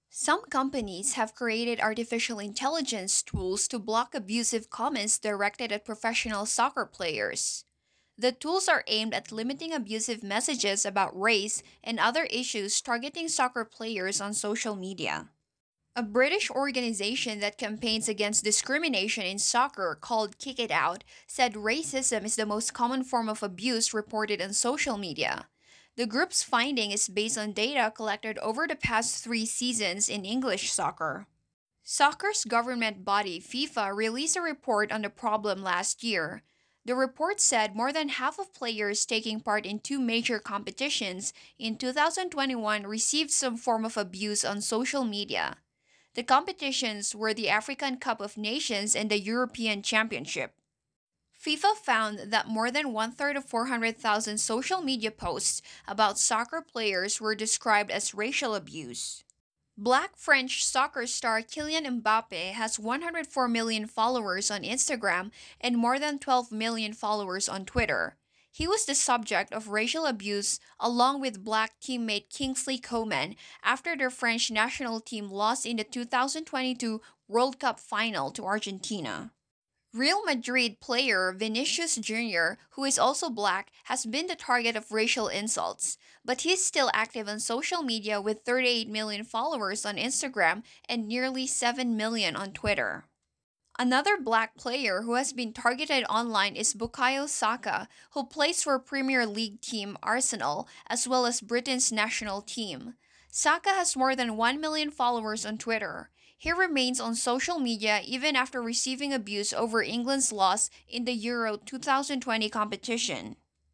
Some companies have created artificial intelligence tools to block abusive comments directed at professional soccer players. The tools are aimed at limiting abusive messages about race and other issues targeting soccer players on social media. A British organization that campaigns against discrimination in soccer, called Kick It Out, said racism is the most common form of abuse reported on social media. The group's finding is based on data collected over the past 3 seasons in English soccer. Soccer's government body, FIFA, released a report on the problem last year. The report said more than half of players taking part in two major competitions in 2021 received some form of abuse on social media. The competitions were the African Cup of Nations and the European Championship. FIFA found that more than one third of 400,000 social media posts about soccer players were described as racial abuse. Black French soccer star Kylian Mbappe has 104 million followers on Instagram and more than 12 million followers on Twitter. He was the subject of racial abuse along with black teammate Kingsley Coman after their French national team lost in the 2022 World Cup final to Argentina. Real Madrid player Vinicius Jr., who is also black, has been the target of racial insults, but he's still active on social media with 38 million followers on Instagram and nearly 7 million on Twitter. Another black player who has been targeted online is Bukayo Saka, who plays for Premier League team Arsenal as well as Britain's national team. Saka has more than 1 million followers on Twitter. He remains on social media even after receiving abuse over England's loss in the Euro 2020 competition.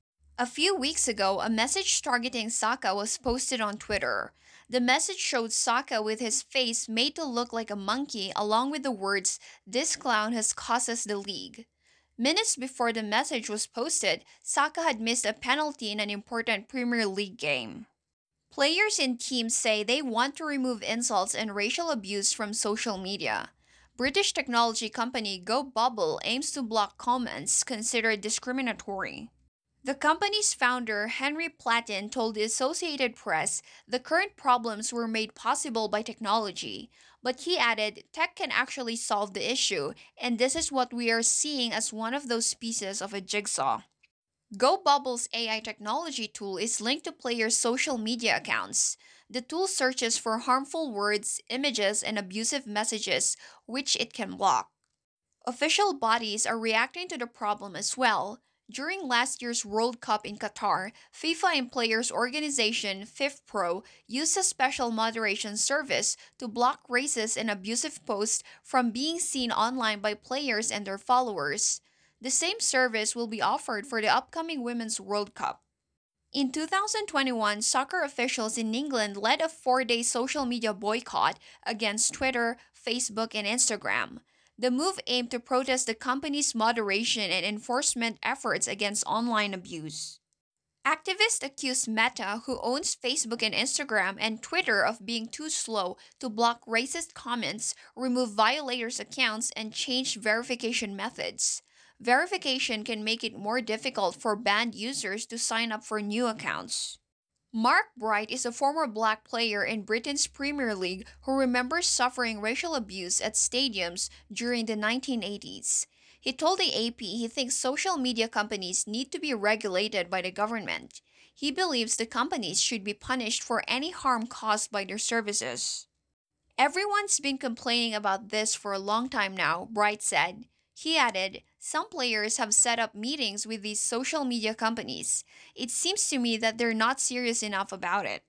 A few weeks ago, a message targeting Saka was posted on Twitter. The message showed Saka with his face made to look like a monkey, along with the words, "This clown has cost us the league." Minutes before the message was posted, Saka had missed a penalty in an important Premier League game. Players and teams say they want to remove insults and racial abuse from social media. British technology company GoBubble aims to block comments considered discriminatory. The company's founder, Henry Platten, told the Associated Press the current problems were made possible by technology, but he added tech can actually solve the issue, and this is what we are seeing as one of those pieces of a jigsaw. GoBubble's AI technology tool is linked to players' social media accounts. The tool searches for harmful words, images, and abusive messages, which it can block. Official bodies are reacting to the problem as well. During last year's World Cup in Qatar, FIFA and players' organization FIFPro used a special moderation service to block racist and abusive posts from being seen online by players and their followers. The same service will be offered for the upcoming Women's World Cup. In 2021, soccer officials in England led a 4-day social media boycott against Twitter, Facebook, and Instagram. The move aimed to protest the company's moderation and enforcement efforts against online abuse. Activists accuse Meta, who owns Facebook and Instagram and Twitter, of being too slow to block racist comments, remove violators' accounts, and change verification methods. Verification can make it more difficult for banned users to sign up for new accounts. Mark Bright is a former black player in Britain's Premier League who remembers suffering racial abuse at stadiums during the 1980s. He told the AP he thinks social media companies need to be regulated by the government. He believes the companies should be punished for any harm caused by their services. Everyone's been complaining about this for a long time now, Bright said. He added, some players have set up meetings with these social media companies. It seems to me that they're not serious enough about it.